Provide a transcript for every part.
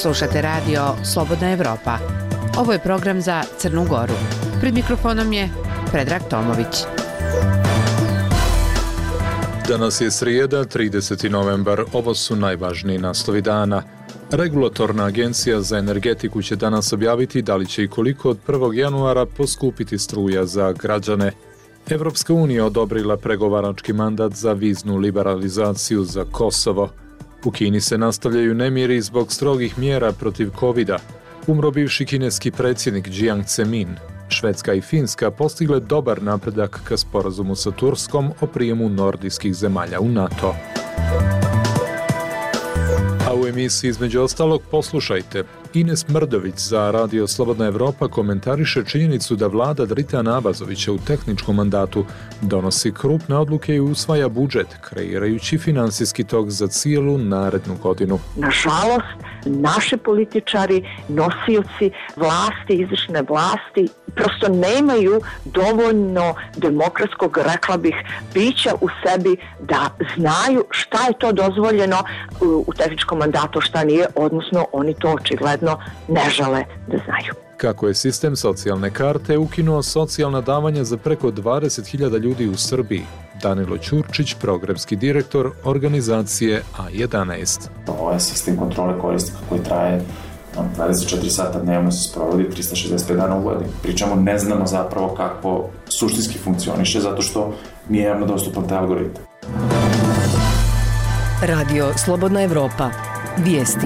Slušate radio Slobodna Evropa. Ovo je program za Crnu Goru. Pred mikrofonom je Predrag Tomović. Danas je srijeda, 30. novembar. Ovo su najvažniji naslovi dana. Regulatorna agencija za energetiku će danas objaviti da li će i koliko od 1. januara poskupiti struja za građane. Evropska unija odobrila pregovarački mandat za viznu liberalizaciju za Kosovo. U Kini se nastavljaju nemiri zbog strogih mjera protiv covida. Umro bivši kineski predsjednik Jiang Zemin. Švedska i Finska postigle dobar napredak ka sporazumu sa Turskom o prijemu nordijskih zemalja u NATO. A u emisiji između ostalog poslušajte. Ines Mrdović za Radio Slobodna Evropa komentariše činjenicu da vlada Dritana Abazovića u tehničkom mandatu donosi krupne odluke i usvaja budžet, kreirajući finansijski tok za cijelu narednu godinu. Nažalost, naši političari, nosioci vlasti, izvršne vlasti, prosto nemaju dovoljno demokratskog, rekla bih, bića u sebi da znaju šta je to dozvoljeno u tehničkom mandatu, šta nije, odnosno oni to očigledno ne žele da znaju. Kako je sistem socijalne karte ukinuo socijalna davanja za preko 20.000 ljudi u Srbiji? Danilo Ćurčić, programski direktor organizacije A11. Ovo je sistem kontrole korisnika koji traje 24 sata dnevno, se sprovodi 365 dana u godini. Pričamo, ne znamo zapravo kako suštinski funkcioniše, zato što nije javno dostupan taj algoritam. Radio Slobodna Evropa. Vijesti.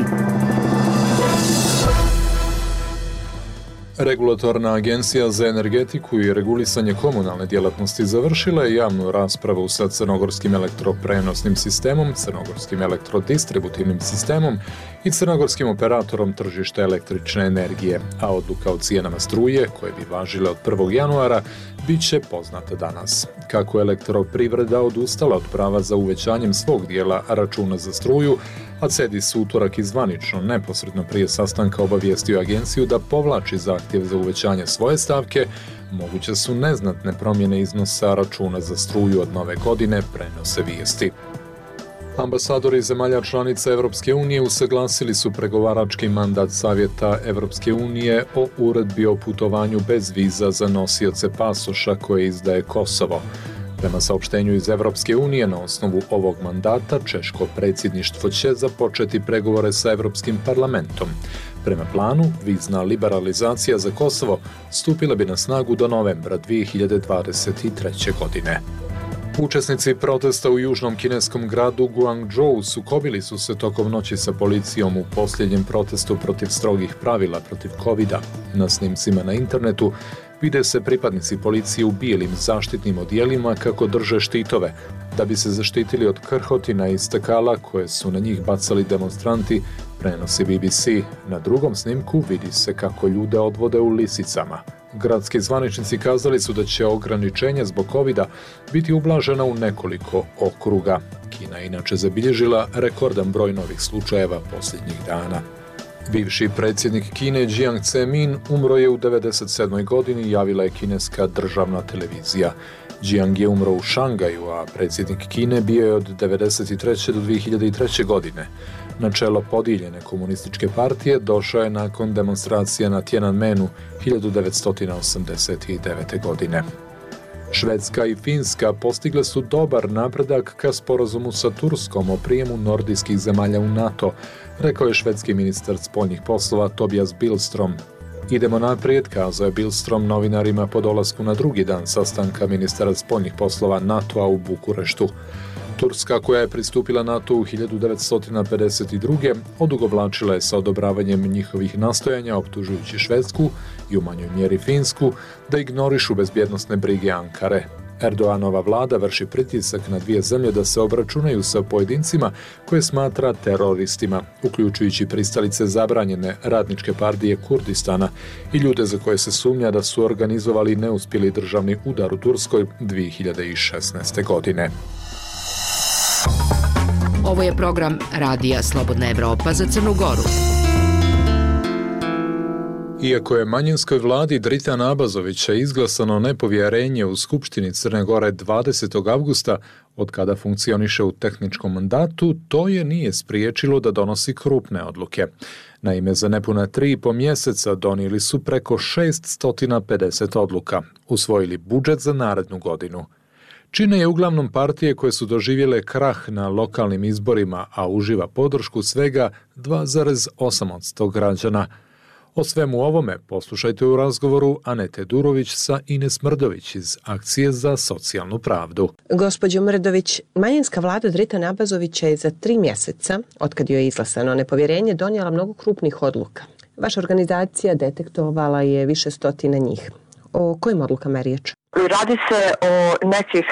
Regulatorna agencija za energetiku i regulisanje komunalne djelatnosti završila je javnu raspravu sa crnogorskim elektroprenosnim sistemom, crnogorskim elektrodistributivnim sistemom i crnogorskim operatorom tržišta električne energije, a odluka o cijenama struje, koje bi važile od 1. januara, bit će poznata danas. Kako elektroprivreda odustala od prava za uvećanjem svog dijela računa za struju, a CEDIS u utorak izvanično neposredno prije sastanka obavijestio agenciju da povlači zahtjev za uvećanje svoje stavke, moguće su neznatne promjene iznosa računa za struju od nove godine, prenose vijesti. Ambasadori zemalja članica Evropske unije usaglasili su pregovarački mandat Savjeta Evropske unije o uredbi o putovanju bez viza za nosioce pasoša koje izdaje Kosovo. Prema saopštenju iz Evropske unije, na osnovu ovog mandata, češko predsjedništvo će započeti pregovore sa Evropskim parlamentom. Prema planu, vizna liberalizacija za Kosovo stupila bi na snagu do novembra 2023. godine. Učesnici protesta u južnom kineskom gradu Guangzhou sukobili su se tokom noći sa policijom u posljednjem protestu protiv strogih pravila protiv covida. Na snimcima na internetu vide se pripadnici policije u bijelim zaštitnim odijelima kako drže štitove, da bi se zaštitili od krhotina i stakala koje su na njih bacali demonstranti, prenosi BBC. Na drugom snimku vidi se kako ljude odvode u lisicama. Gradski zvaničnici kazali su da će ograničenja zbog covida biti ublažena u nekoliko okruga. Kina je inače zabilježila rekordan broj novih slučajeva posljednjih dana. Bivši predsjednik Kine Jiang Zemin umro je u 97. godini, javila je kineska državna televizija. Jiang je umro u Šangaju, a predsjednik Kine bio je od 1993. do 2003. godine. Na čelo podijeljene komunističke partije došao je nakon demonstracija na Tiananmenu 1989. godine. Švedska i Finska postigle su dobar napredak ka sporazumu sa Turskom o prijemu nordijskih zemalja u NATO, rekao je švedski ministar spoljnih poslova Tobias Billström. Idemo naprijed, kazao je Billström novinarima po dolasku na drugi dan sastanka ministara spoljnih poslova NATO-a u Bukureštu. Turska, koja je pristupila NATO u 1952. odugovlačila je sa odobravanjem njihovih nastojanja, optužujući Švedsku i u manjoj mjeri Finsku da ignorišu bezbjednosne brige Ankare. Erdoganova vlada vrši pritisak na dvije zemlje da se obračunaju sa pojedincima koje smatra teroristima, uključujući pristalice zabranjene radničke partije Kurdistana i ljude za koje se sumnja da su organizovali neuspjeli državni udar u Turskoj 2016. godine. Ovo je program Radija Slobodna Evropa za Crnu Goru. Iako je manjinskoj vladi Dritana Abazovića izglasano nepovjerenje u Skupštini Crne Gore 20. avgusta, od kada funkcioniše u tehničkom mandatu, to je nije spriječilo da donosi krupne odluke. Naime, za nepuna 3,5 mjeseca donijeli su preko 650 odluka, usvojili budžet za narednu godinu. Čine je uglavnom partije koje su doživjele krah na lokalnim izborima, a uživa podršku svega 2,8% građana. O svemu ovome poslušajte u razgovoru Anete Durović sa Ines Mrdović iz Akcije za socijalnu pravdu. Gospođo Mrdović, manjinska vlada Dritana Abazovića je za 3 mjeseca, otkad joj je izglasano nepovjerenje, donijela mnogo krupnih odluka. Vaša organizacija detektovala je više stotina njih. O kojim odlukama je riječ? Radi se o nekih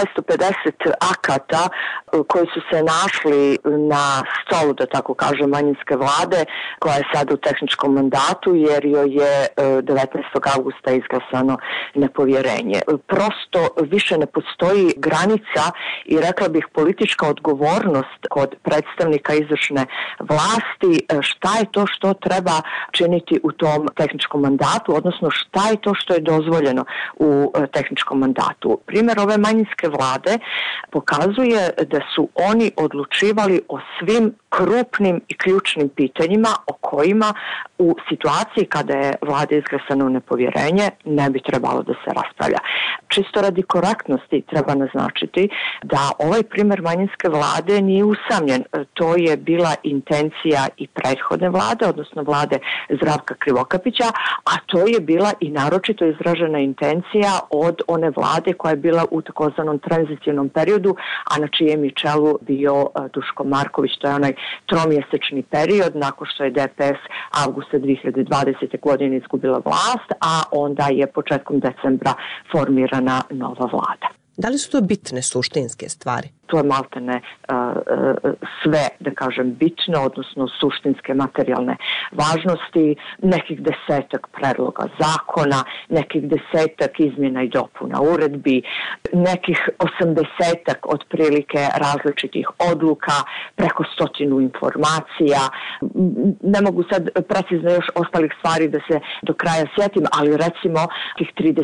650 akata koji su se našli na stolu, da tako kažem, manjinske vlade, koja je sad u tehničkom mandatu, jer joj je 19. augusta izglasano nepovjerenje. Prosto više ne postoji granica i rekla bih politička odgovornost kod predstavnika izvršne vlasti šta je to što treba činiti u tom tehničkom mandatu, odnosno šta je to što je dozvoljeno u tehničkom mandatu. Primjer ove manjinske vlade pokazuje da su oni odlučivali o svim krupnim i ključnim pitanjima o kojima u situaciji kada je vlada izglasano nepovjerenje ne bi trebalo da se raspravlja. Čisto radi korektnosti treba naznačiti da ovaj primjer manjinske vlade nije usamljen. To je bila intencija i prethodne vlade, odnosno vlade Zdravka Krivokapića, a to je bila i naročito izražena intencija od one vlade koja je bila u takozvanom tranzicijnom periodu, a na čijem je čelu bio Duško Marković. To je onaj tromjesečni period nakon što je DPS avgusta 2020. godine izgubila vlast, a onda je početkom decembra formirana nova vlada. Da li su to bitne suštinske stvari? To je maltene sve, da kažem, bitno, odnosno suštinske materijalne važnosti, nekih 10 predloga zakona, nekih 10 izmjena i dopuna uredbi, nekih 80 otprilike različitih odluka, preko 100 informacija. Ne mogu sad precizno još ostalih stvari da se do kraja sjetim, ali recimo tih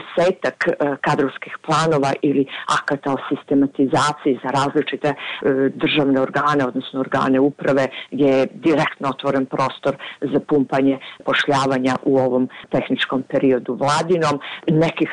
30 kadrovskih planova ili akata o sistematizaciji za različite državne organe, odnosno organe uprave, gdje je direktno otvoren prostor za pumpanje pošljavanja u ovom tehničkom periodu vladinom, nekih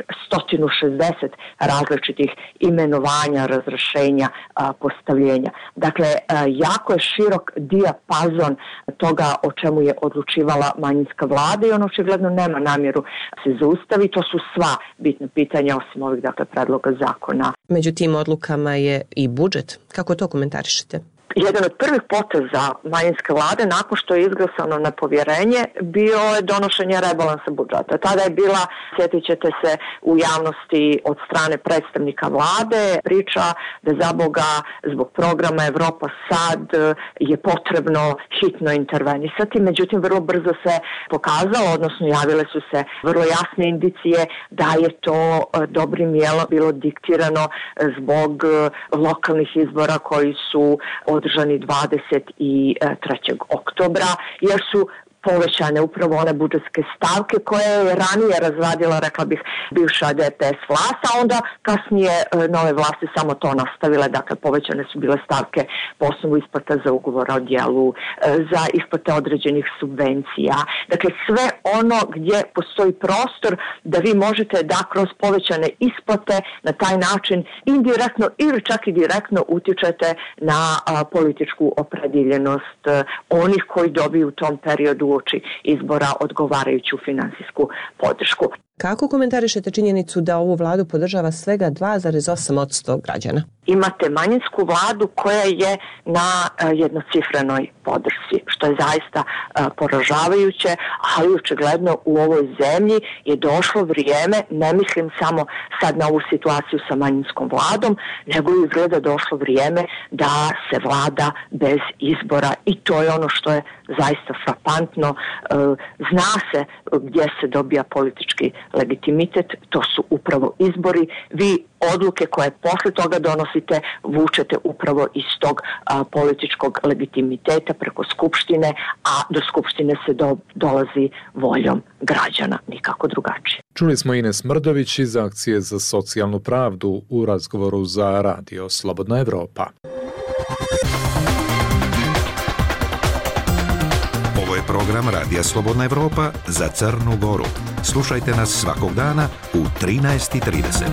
160 različitih imenovanja, razrješenja, postavljenja. Dakle, jako je širok dijapazon toga o čemu je odlučivala manjinska vlada i on očigledno nema namjeru se zaustaviti. To su sva bitna pitanja osim ovih, dakle, predloga zakona. Među tim odlukama je i budžet. Kako to komentarišete? Jedan od prvih poteza manjinske vlade nakon što je izglasano nepovjerenje bio je donošenje rebalansa budžeta. Tada je bila, sjetit ćete se, u javnosti od strane predstavnika vlade priča da za Boga zbog programa Evropa sad je potrebno hitno intervenisati. Međutim, vrlo brzo se pokazalo, odnosno javile su se vrlo jasne indicije da je to dobrim dijelom bilo diktirano zbog lokalnih izbora koji su održani 23. oktobra, jer su povećane upravo one budžetske stavke koje je ranije razradila, rekla bih, bivša DPS vlast, a onda kasnije nove vlasti samo to nastavile. Dakle, povećane su bile stavke po osnovu isplata za ugovora o djelu, za isplate određenih subvencija. Dakle, sve ono gdje postoji prostor da vi možete da kroz povećane isplate na taj način indirektno ili čak i direktno utičete na političku opredjeljenost onih koji dobiju u tom periodu uoči izbora odgovarajuću finansijsku podršku. Kako komentarišete činjenicu da ovu vladu podržava svega 2,8% građana? Imate manjinsku vladu koja je na jednocifrenoj podršci, što je zaista poražavajuće, ali očigledno u ovoj zemlji je došlo vrijeme, ne mislim samo sad na ovu situaciju sa manjinskom vladom, nego je izgleda došlo vrijeme da se vlada bez izbora i to je ono što je zaista frapantno. Zna se gdje se dobija politički legitimitet, to su upravo izbori. Vi odluke koje posle toga donosite vučete upravo iz tog političkog legitimiteta preko Skupštine, a do Skupštine se dolazi voljom građana, nikako drugačije. Čuli smo Ines Mrdović iz Akcije za socijalnu pravdu u razgovoru za Radio Slobodna Evropa. Ovo je program Radija Slobodna Evropa za Crnu Goru. Slušajte nas svakog dana u 13:30.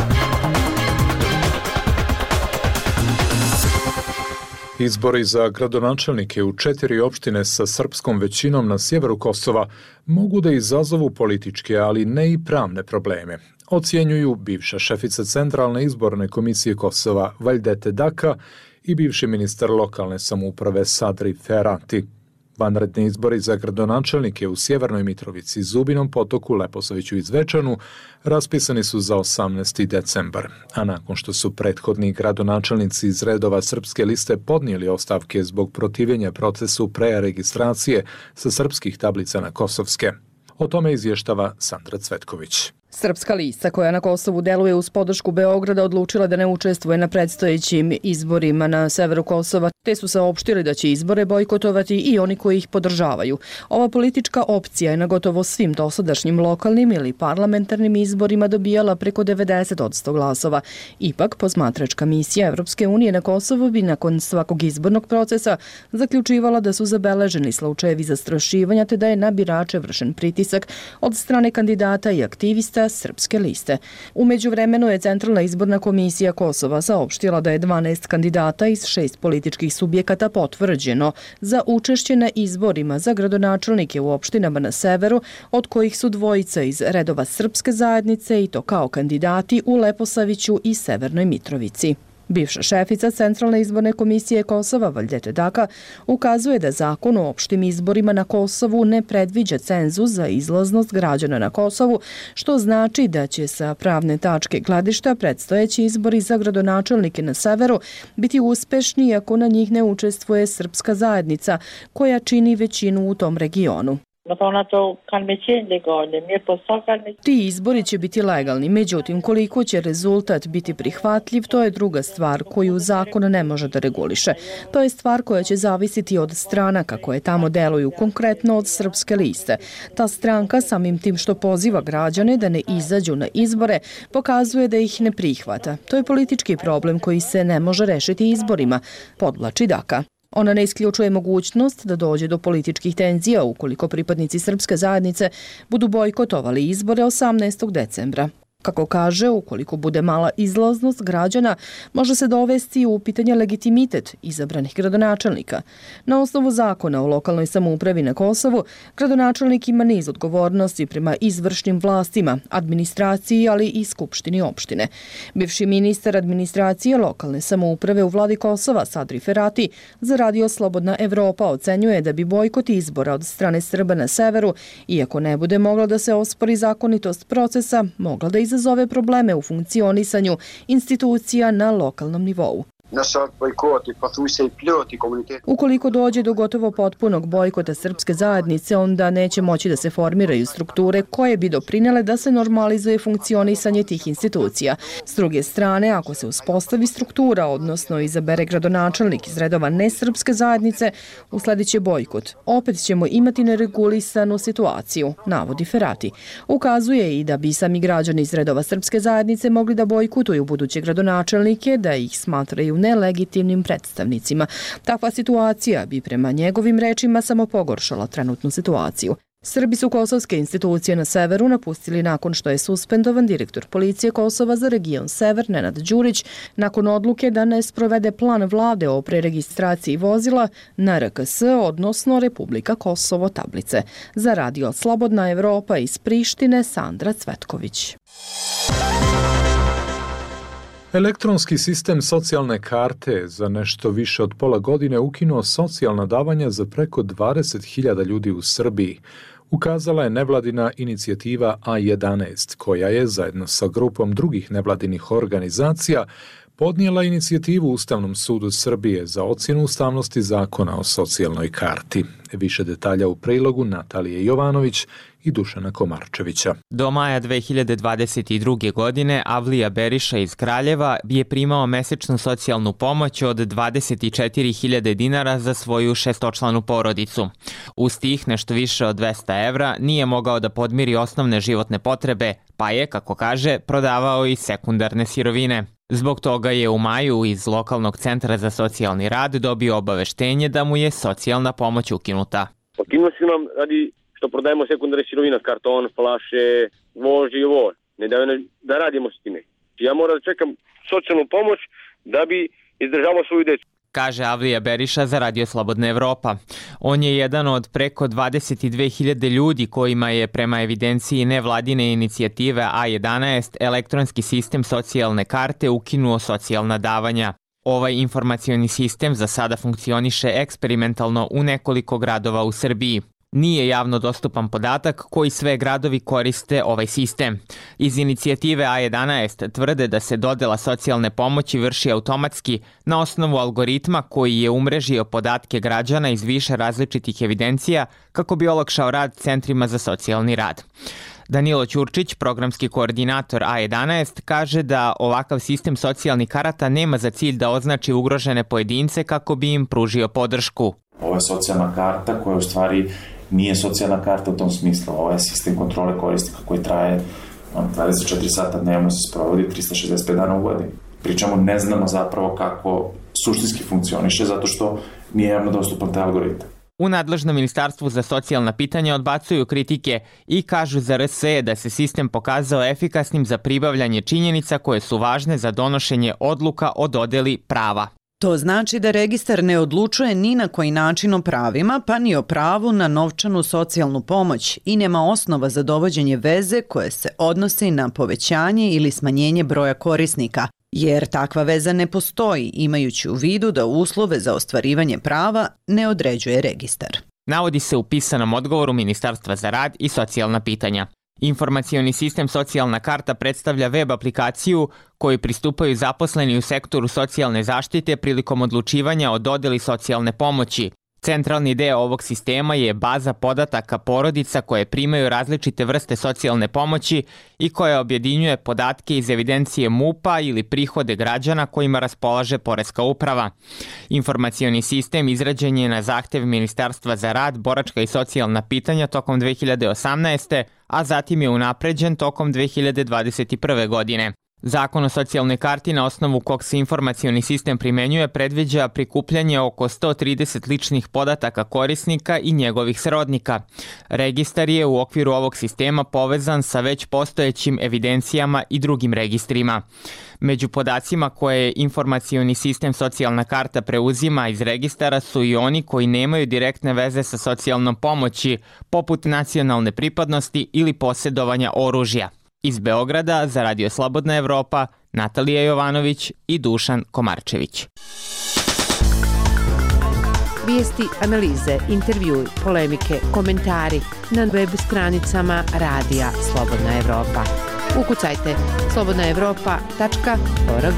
Izbori za gradonačelnike u 4 opštine sa srpskom većinom na sjeveru Kosova mogu da izazovu političke, ali ne i pravne probleme, ocjenjuju bivša šefica Centralne izborne komisije Kosova Valdete Daka i bivši ministar lokalne samouprave Sadri Ferati. Vanredni izbori za gradonačelnike u Sjevernoj Mitrovici, Zubinom Potoku, Leposaviću i Zvečanu raspisani su za 18. decembar, a nakon što su prethodni gradonačelnici iz redova Srpske liste podnijeli ostavke zbog protivljenja procesu preregistracije sa srpskih tablica na kosovske. O tome izvještava Sandra Cvetković. Srpska lista koja na Kosovu deluje uz podršku Beograda odlučila da ne učestvuje na predstojećim izborima na severu Kosova, te su saopštili da će izbore bojkotovati i oni koji ih podržavaju. Ova politička opcija je na gotovo svim dosadašnjim lokalnim ili parlamentarnim izborima dobijala preko 90% glasova. Ipak, posmatračka misija Evropske unije na Kosovu bi nakon svakog izbornog procesa zaključivala da su zabeleženi slučajevi zastrašivanja te da je na birače vršen pritisak od strane kandidata i aktivista Srpske liste. U međuvremenu je Centralna izborna komisija Kosova saopštila da je 12 kandidata iz 6 političkih subjekata potvrđeno za učešće na izborima za gradonačelnike u opštinama na severu, od kojih su dvojica iz redova Srpske zajednice i to kao kandidati u Leposaviću i Severnoj Mitrovici. Bivša šefica Centralne izborne komisije Kosova Valdete Daka ukazuje da zakon o opštim izborima na Kosovu ne predviđa cenzus za izlaznost građana na Kosovu, što znači da će sa pravne tačke gledišta predstojeći izbori za gradonačelnike na severu biti uspešni ako na njih ne učestvuje Srpska zajednica, koja čini većinu u tom regionu. Ti izbori će biti legalni, međutim koliko će rezultat biti prihvatljiv, to je druga stvar koju zakon ne može da reguliše. To je stvar koja će zavisiti od stranaka koje tamo deluju, konkretno od Srpske liste. Ta stranka samim tim što poziva građane da ne izađu na izbore, pokazuje da ih ne prihvata. To je politički problem koji se ne može rešiti izborima, podvlači Daka. Ona ne isključuje mogućnost da dođe do političkih tenzija ukoliko pripadnici Srpske zajednice budu bojkotovali izbore 18. decembra. Kako kaže, ukoliko bude mala izlaznost građana, može se dovesti u pitanje legitimitet izabranih gradonačelnika. Na osnovu zakona o lokalnoj samoupravi na Kosovu, gradonačelnik ima niz odgovornosti prema izvršnim vlastima, administraciji, ali i skupštini opštine. Bivši ministar administracije lokalne samouprave u vladi Kosova, Sadri Ferati, za Radio Slobodna Evropa ocenjuje da bi bojkot izbora od strane Srba na severu, iako ne bude mogla da se ospori zakonitost procesa, mogla da izazove probleme u funkcionisanju institucija na lokalnom nivou. Ukoliko dođe do gotovo potpunog bojkota Srpske zajednice, onda neće moći da se formiraju strukture koje bi doprinele da se normalizuje funkcionisanje tih institucija. S druge strane, ako se uspostavi struktura, odnosno izabere gradonačelnik iz redova nesrpske zajednice, usledit će bojkot. Opet ćemo imati neregulisanu situaciju, navodi Ferati. Ukazuje i da bi sami građani iz redova Srpske zajednice mogli da bojkotuju buduće gradonačelnike, da ih smatraju nelegitimnim predstavnicima. Takva situacija bi prema njegovim rečima samo pogoršala trenutnu situaciju. Srbi su kosovske institucije na severu napustili nakon što je suspendovan direktor policije Kosova za region Sever Nenad Đurić nakon odluke da ne sprovede plan vlade o preregistraciji vozila na RKS, odnosno Republika Kosovo tablice. Za Radio Slobodna Evropa iz Prištine, Sandra Cvetković. Elektronski sistem socijalne karte za nešto više od pola godine ukinuo socijalna davanja za preko 20.000 ljudi u Srbiji, ukazala je nevladina inicijativa A11, koja je zajedno sa grupom drugih nevladinih organizacija podnijela inicijativu Ustavnom sudu Srbije za ocjenu ustavnosti zakona o socijalnoj karti. Više detalja u prilogu Natalije Jovanović i Dušana Komarčevića. Do maja 2022. godine Avlija Beriša iz Kraljeva je primao mesečnu socijalnu pomoć od 24.000 dinara za svoju šestočlanu porodicu. Uz tih nešto više od 200 evra nije mogao da podmiri osnovne životne potrebe, pa je, kako kaže, prodavao i sekundarne sirovine. Zbog toga je u maju iz lokalnog centra za socijalni rad dobio obaveštenje da mu je socijalna pomoć ukinuta. Ukinuo si nam radi što prodajemo sekundarne sirovine, karton, flaše, vož i ovo. Ne daju da radimo s time. Ja moram da čekam socijalnu pomoć da bi izdržavao svoju decu. Kaže Avlija Beriša za Radio Slobodna Evropa. On je jedan od preko 22.000 ljudi kojima je prema evidenciji nevladine inicijative A11 elektronski sistem socijalne karte ukinuo socijalna davanja. Ovaj informacioni sistem za sada funkcioniše eksperimentalno u nekoliko gradova u Srbiji. Nije javno dostupan podatak koji sve gradovi koriste ovaj sistem. Iz inicijative A11 tvrde da se dodela socijalne pomoći vrši automatski na osnovu algoritma koji je umrežio podatke građana iz više različitih evidencija kako bi olakšao rad centrima za socijalni rad. Danilo Ćurčić, programski koordinator A11, kaže da ovakav sistem socijalnih karata nema za cilj da označi ugrožene pojedince kako bi im pružio podršku. Ovo je socijalna karta koja u stvari nije socijalna karta u tom smislu. Ovo je sistem kontrole korisnika koji traje 24 sata dnevno, se sprovodi 365 dana u godini. Pričamo, ne znamo zapravo kako suštinski funkcioniše zato što nije javno dostupan taj algoritam. U nadležnom ministarstvu za socijalna pitanja odbacuju kritike i kažu za RSE da se sistem pokazao efikasnim za pribavljanje činjenica koje su važne za donošenje odluka o dodeli prava. To znači da registar ne odlučuje ni na koji način o pravima, pa ni o pravu na novčanu socijalnu pomoć i nema osnova za dovođenje veze koje se odnosi na povećanje ili smanjenje broja korisnika, jer takva veza ne postoji, imajući u vidu da uslove za ostvarivanje prava ne određuje registar. Navodi se u pisanom odgovoru Ministarstva za rad i socijalna pitanja. Informacioni sistem Socijalna karta predstavlja web aplikaciju koju pristupaju zaposleni u sektoru socijalne zaštite prilikom odlučivanja o dodeli socijalne pomoći. Centralni deo ovog sistema je baza podataka porodica koje primaju različite vrste socijalne pomoći i koja objedinjuje podatke iz evidencije MUP-a ili prihode građana kojima raspolaže Poreska uprava. Informacioni sistem izrađen je na zahtev Ministarstva za rad, boračka i socijalna pitanja tokom 2018. a zatim je unapređen tokom 2021. godine. Zakon o socijalnoj karti na osnovu kog se informacioni sistem primenjuje predviđa prikupljanje oko 130 ličnih podataka korisnika i njegovih srodnika. Registar je u okviru ovog sistema povezan sa već postojećim evidencijama i drugim registrima. Među podacima koje informacioni sistem Socijalna karta preuzima iz registara su i oni koji nemaju direktne veze sa socijalnom pomoći, poput nacionalne pripadnosti ili posjedovanja oružja. Iz Beograda za Radio Slobodna Evropa, Natalija Jovanović i Dušan Komarčević. Vijesti, analize, intervjui, polemike, komentari na web stranicama Radija Slobodna Evropa. Ukucajte slobodnaevropa.org.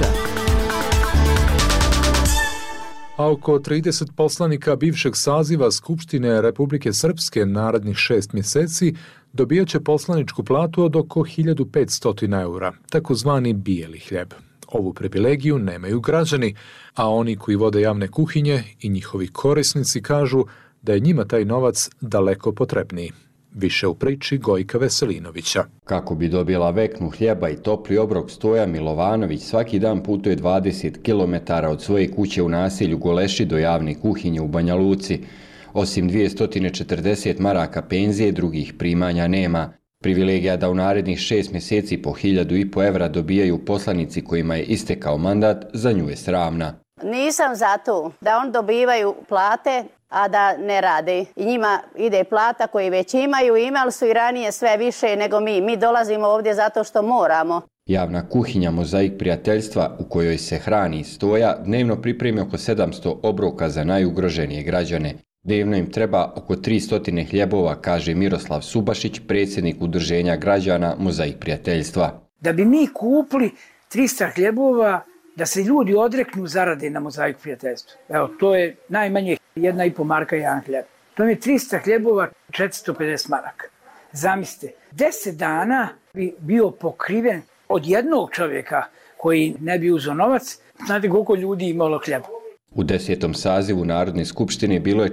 A oko 30 poslanika bivšeg saziva Skupštine Republike Srpske narednih 6 mjeseci dobijat će poslaničku platu od oko 1500 eura, takozvani bijeli hljeb. Ovu privilegiju nemaju građani, a oni koji vode javne kuhinje i njihovi korisnici kažu da je njima taj novac daleko potrebniji. Više u priči Gojka Veselinovića. Kako bi dobila veknu hljeba i topli obrok, Stoja Milovanović svaki dan putuje 20 km od svoje kuće u naselju Goleši do javne kuhinje u Banja Luci. Osim 240 maraka penzije, drugih primanja nema. Privilegija da u narednih 6 mjeseci po 1.500 evra dobijaju poslanici kojima je istekao mandat, za nju je sramna. Nisam za to da on dobivaju plate, a da ne rade. I njima ide plata koji već imali su i ranije sve više nego mi. Mi dolazimo ovdje zato što moramo. Javna kuhinja Mozaik prijateljstva u kojoj se hrani Stoja dnevno pripremi oko 700 obroka za najugroženije građane. Dnevno im treba oko 300 hljebova, kaže Miroslav Subašić, predsjednik udruženja građana Mozaik prijateljstva. Da bi mi kupili 300 hljebova, da se ljudi odreknu zarade na Mozaik prijateljstvu. Evo, to je najmanje 1,5 marka jedan hljeb. To je 300 hljebova, 450 maraka. Zamislite, 10 dana bi bio pokriven od jednog čovjeka koji ne bi uzeo novac. Znate koliko ljudi imalo hljeba? U 10. sazivu Narodne skupštine bilo je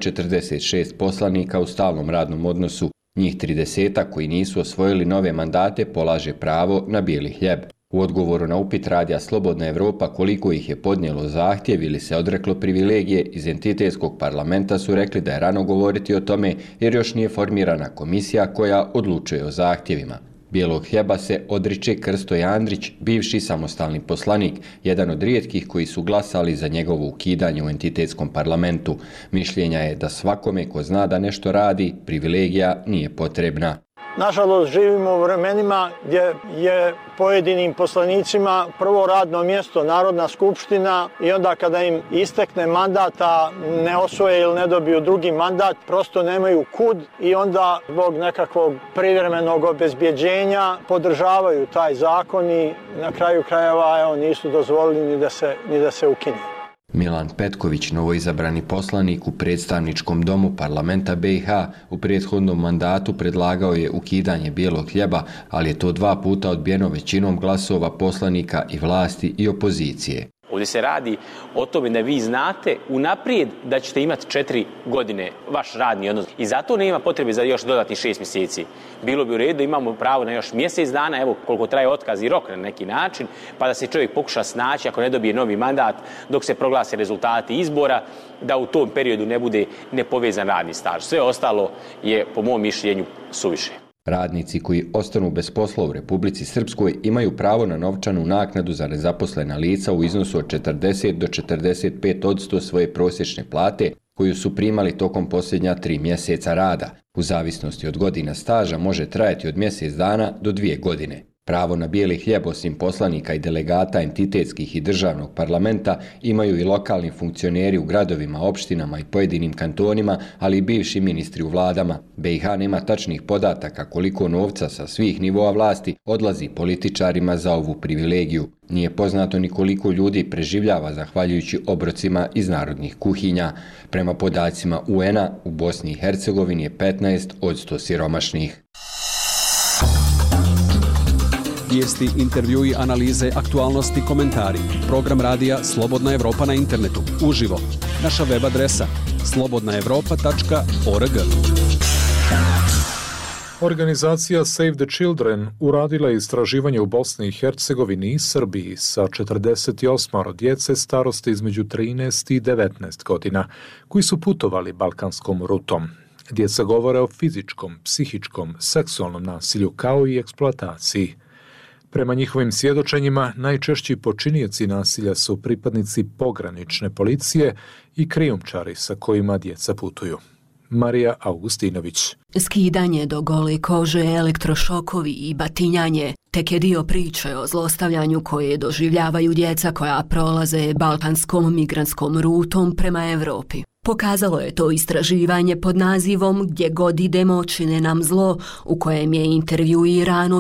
46 poslanika u stalnom radnom odnosu. Njih 30 koji nisu osvojili nove mandate polaže pravo na bijeli hljeb. U odgovoru na upit radija Slobodna Evropa koliko ih je podnijelo zahtjev ili se odreklo privilegije iz entitetskog parlamenta su rekli da je rano govoriti o tome jer još nije formirana komisija koja odlučuje o zahtjevima. Bijelog hljeba se odriče Krsto Andrić, bivši samostalni poslanik, jedan od rijetkih koji su glasali za njegovo ukidanje u entitetskom parlamentu. Mišljenja je da svakome ko zna da nešto radi, privilegija nije potrebna. Nažalost, živimo u vremenima gdje je pojedinim poslanicima prvo radno mjesto Narodna skupština i onda kada im istekne mandata ne osvoje ili ne dobiju drugi mandat, prosto nemaju kud i onda zbog nekakvog privremenog obezbjeđenja podržavaju taj zakon i na kraju krajeva nisu dozvolili ni da se ukine. Milan Petković, novoizabrani poslanik u predstavničkom domu parlamenta BiH, u prethodnom mandatu predlagao je ukidanje bijelog hljeba, ali je to 2 puta odbijeno većinom glasova poslanika i vlasti i opozicije. Ovdje se radi o tome da vi znate unaprijed da ćete imati 4 godine vaš radni odnos i zato nema potrebe za još dodatnih 6 mjeseci. Bilo bi u redu da imamo pravo na još mjesec dana, evo koliko traje otkaz i rok na neki način, pa da se čovjek pokuša snaći ako ne dobije novi mandat dok se proglase rezultati izbora, da u tom periodu ne bude nepovezan radni staž. Sve ostalo je po mom mišljenju suviše. Radnici koji ostanu bez posla u Republici Srpskoj imaju pravo na novčanu naknadu za nezaposlena lica u iznosu od 40 do 45% svoje prosječne plate koju su primali tokom posljednja 3 mjeseca rada. U zavisnosti od godina staža može trajati od mjesec dana do 2 godine. Pravo na bijeli hljeb osim poslanika i delegata entitetskih i državnog parlamenta imaju i lokalni funkcioneri u gradovima, opštinama i pojedinim kantonima, ali i bivši ministri u vladama. BiH nema tačnih podataka koliko novca sa svih nivoa vlasti odlazi političarima za ovu privilegiju. Nije poznato ni koliko ljudi preživljava zahvaljujući obrocima iz narodnih kuhinja. Prema podacima UN-a u Bosni i Hercegovini je 15 od 100 siromašnih. Vijesti, intervjui, analize, aktualnosti, komentari. Program radija Slobodna Evropa na internetu. Uživo. Naša web adresa slobodnaevropa.org. Organizacija Save the Children uradila je istraživanje u Bosni i Hercegovini i Srbiji sa 48 djece starosti između 13 i 19 godina, koji su putovali balkanskom rutom. Djeca govore o fizičkom, psihičkom, seksualnom nasilju kao i eksploataciji. Prema njihovim svjedočenjima, najčešći počinioci nasilja su pripadnici pogranične policije i krijumčari sa kojima djeca putuju. Marija Augustinović. Skidanje do gole kože, elektrošokovi i batinjanje tek je dio priče o zlostavljanju koje doživljavaju djeca koja prolaze balkanskom migrantskom rutom prema Evropi. Pokazalo je to istraživanje pod nazivom Gdje god idemo čine nam zlo, u kojem je intervjuirano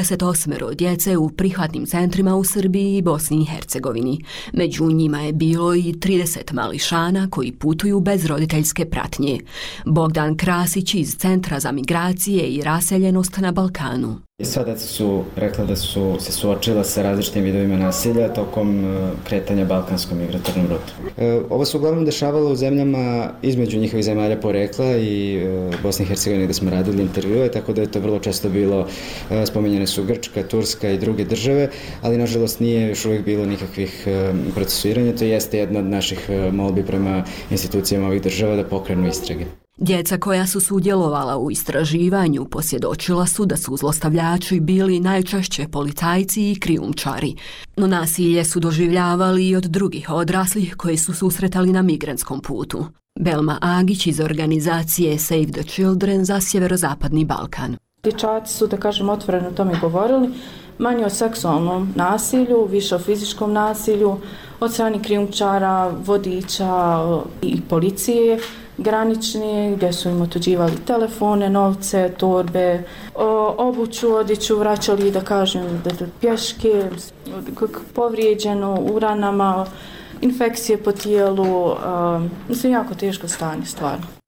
48 djece u prihvatnim centrima u Srbiji i Bosni i Hercegovini. Među njima je bilo i 30 mališana koji putuju bez roditeljske pratnje. Bogdan Krasić iz Centra za migracije i raseljenost na Balkanu. Sva deca su rekla da su se suočila sa različitim vidovima nasilja tokom kretanja balkanskom migratornom rutom. Ovo se uglavnom dešavalo u zemljama između njihovih zemalja porekla i Bosne i Hercegovine gdje smo radili intervjue, tako da je to vrlo često bilo, spominjene su Grčka, Turska i druge države, ali nažalost nije još uvijek bilo nikakvih procesuiranja. To jeste jedna od naših molbi prema institucijama ovih država da pokrenu istrage. Djeca koja su sudjelovala u istraživanju posvjedočila su da su zlostavljači bili najčešće policajci i krijumčari. No nasilje su doživljavali i od drugih odraslih koji su susretali na migrantskom putu. Belma Agić iz organizacije Save the Children za sjeverozapadni Balkan. Dječaci su, da kažem, otvoreno o tome govorili, manje o seksualnom nasilju, više o fizičkom nasilju, od strane krijumčara, vodiča i policije granični, gdje su im otuđivali telefone, novce, torbe, obuću, odjeću, vraćali, da kažem, pješke, povrijeđeno, u ranama, infekcije po tijelu, jako teško stanje, stvarno.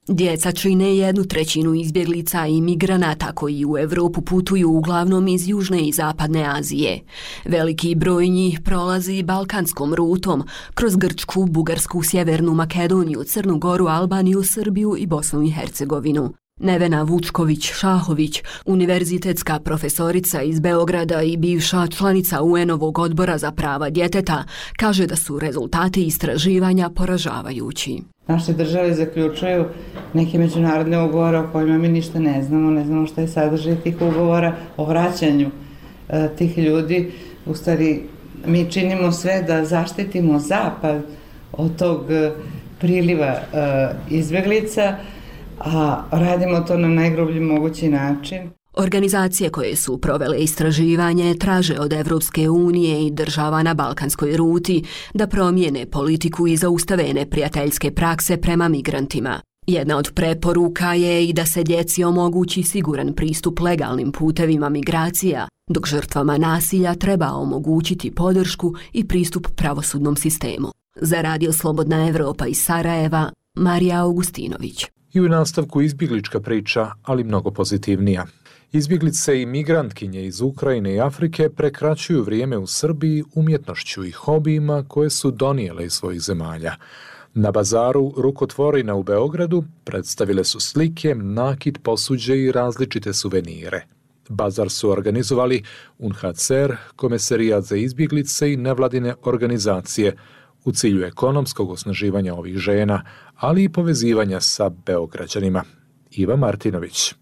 Djeca čine 1/3 izbjeglica i migranata koji u Europu putuju uglavnom iz Južne i Zapadne Azije. Veliki broj njih prolazi balkanskom rutom kroz Grčku, Bugarsku, Sjevernu Makedoniju, Crnu Goru, Albaniju, Srbiju i Bosnu i Hercegovinu. Nevena Vučković-Šahović, univerzitetska profesorica iz Beograda i bivša članica UN-ovog odbora za prava djeteta, kaže da su rezultati istraživanja poražavajući. Naše države zaključuju neke međunarodne ugovore o kojima mi ništa ne znamo šta je sadržaj tih ugovora o vraćanju tih ljudi. U stvari, mi činimo sve da zaštitimo Zapad od tog priliva izbjeglica, a radimo to na najgrublji mogući način. Organizacije koje su provele istraživanje traže od Evropske unije i država na balkanskoj ruti da promijene politiku i zaustave neprijateljske prakse prema migrantima. Jedna od preporuka je i da se djeci omogući siguran pristup legalnim putevima migracija, dok žrtvama nasilja treba omogućiti podršku i pristup pravosudnom sistemu. Za Radio Slobodna Evropa iz Sarajeva, Marija Augustinović. I u nastavku izbjeglička priča, ali mnogo pozitivnija. Izbjeglice i migrantkinje iz Ukrajine i Afrike prekraćuju vrijeme u Srbiji umjetnošću i hobijima koje su donijele iz svojih zemalja. Na bazaru Rukotvorina u Beogradu predstavile su slike, nakit, posuđe i različite suvenire. Bazar su organizovali UNHCR, Komesarijat za izbjeglice i nevladine organizacije u cilju ekonomskog osnaživanja ovih žena, ali i povezivanja sa Beograđanima. Iva Martinović.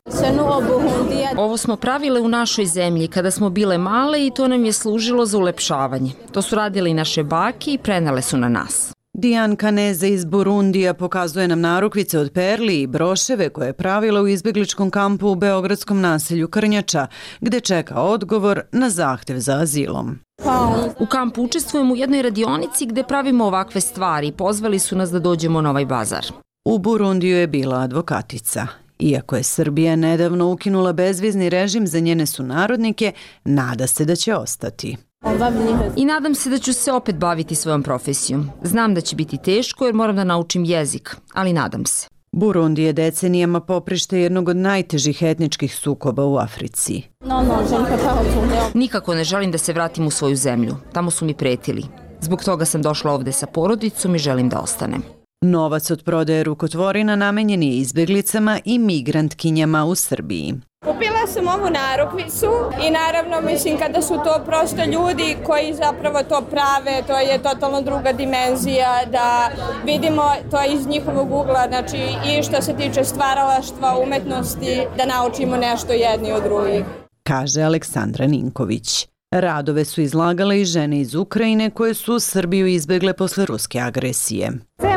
Ovo smo pravile u našoj zemlji kada smo bile male i to nam je služilo za ulepšavanje. To su radile i naše bake i prenele su na nas. Dijan Kaneze iz Burundija pokazuje nam narukvice od perli i broševe koje je pravila u izbjegličkom kampu u beogradskom naselju Krnjača, gde čeka odgovor na zahtev za azilom. U kampu učestvujemo u jednoj radionici gde pravimo ovakve stvari i pozvali su nas da dođemo na ovaj bazar. U Burundiju je bila advokatica. Iako je Srbija nedavno ukinula bezvizni režim za njene sunarodnike, nada se da će ostati. I nadam se da ću se opet baviti svojom profesijom. Znam da će biti teško jer moram da naučim jezik, ali nadam se. Burundi je decenijama poprište jednog od najtežih etničkih sukoba u Africi. Nikako ne želim da se vratim u svoju zemlju. Tamo su mi pretili. Zbog toga sam došla ovde sa porodicom i želim da ostanem. Novac od prodaje rukotvorina namenjen je izbjeglicama i migrantkinjama u Srbiji. Kupila sam ovu narukvicu i naravno mislim kada su to prosto ljudi koji zapravo to prave, to je totalno druga dimenzija, da vidimo to iz njihovog ugla, znači i što se tiče stvaralaštva, umetnosti, da naučimo nešto jedni od drugih. Kaže Aleksandra Ninković. Radove su izlagale i žene iz Ukrajine koje su u Srbiju izbegle posle ruske agresije.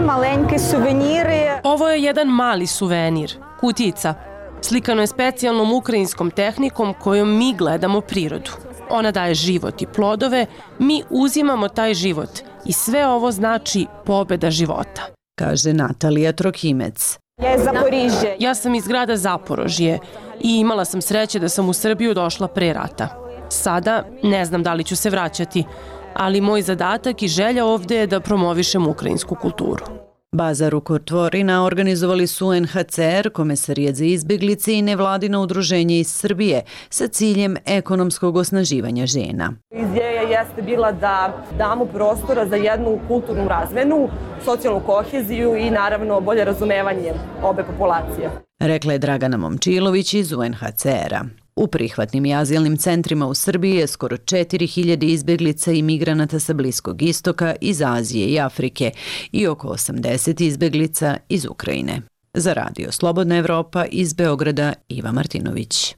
Ovo je jedan mali suvenir, kutijica. Slikano je specijalnom ukrajinskom tehnikom kojom mi gledamo prirodu. Ona daje život i plodove, mi uzimamo taj život i sve ovo znači pobjeda života. Kaže Natalija Trokimec. Ja sam iz grada Zaporožje i imala sam sreće da sam u Srbiju došla pre rata. Sada ne znam da li ću se vraćati, ali moj zadatak i želja ovdje je da promovišem ukrajinsku kulturu. Bazar Rukotvorina organizovali su UNHCR, Komesarijat za izbjeglice i nevladino udruženje iz Srbije sa ciljem ekonomskog osnaživanja žena. Ideja jeste bila da damo prostora za jednu kulturnu razmenu, socijalnu koheziju i naravno bolje razumevanje obe populacije. Rekla je Dragana Momčilović iz UNHCR-a. U prihvatnim i azilnim centrima u Srbiji je skoro 4000 izbjeglica i migranata sa Bliskog istoka, iz Azije i Afrike i oko 80 izbjeglica iz Ukrajine. Za Radio Slobodna Evropa iz Beograda, Iva Martinović.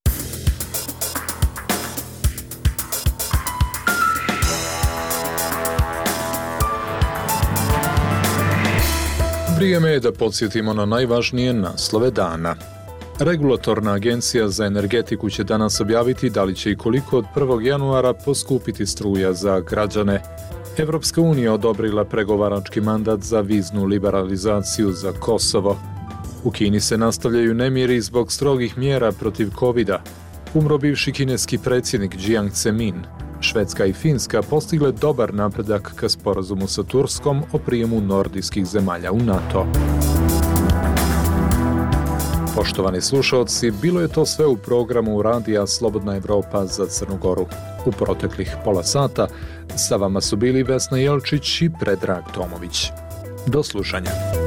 Vrijeme je da podsjetimo na najvažnije naslove dana. Regulatorna agencija za energetiku će danas objaviti da li će i koliko od 1. januara poskupiti struja za građane. Evropska unija odobrila pregovarački mandat za viznu liberalizaciju za Kosovo. U Kini se nastavljaju nemiri zbog strogih mjera protiv covida. Umro bivši kineski predsjednik Jiang Zemin. Švedska i Finska postigle dobar napredak ka sporazumu sa Turskom o prijemu nordijskih zemalja u NATO. Poštovani slušalci, bilo je to sve u programu Radija Slobodna Evropa za Crnu Goru. U proteklih pola sata sa vama su bili Vesna Jelčić i Predrag Tomović. Do slušanja.